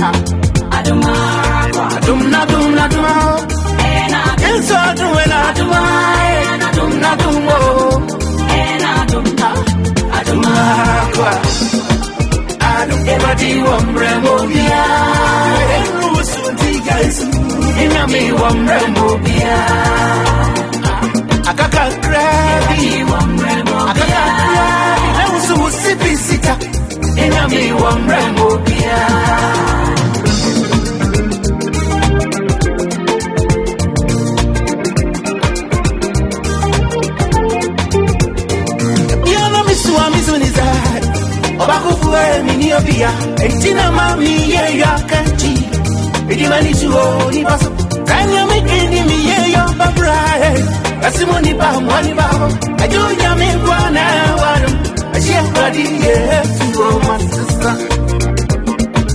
Aduma, adumna, adumna, aduma. Enso adumna, aduma. Adumna, adumo. Adumna, aduma. Adum ebadi wamre mobia. Erusu digas. Inami wamre mobia. Akaka krabi wamre mobia. Akaka krabi. Erusu sipisica. Inami wamre mobia. Obakufuwe miniobia etina mami ye yakanchi idimani tuo ni baso kanya mikini mi ye yo babrae asimoni ba mwani ba ajunya mi bwana wanu ashia badi ye tuo my sister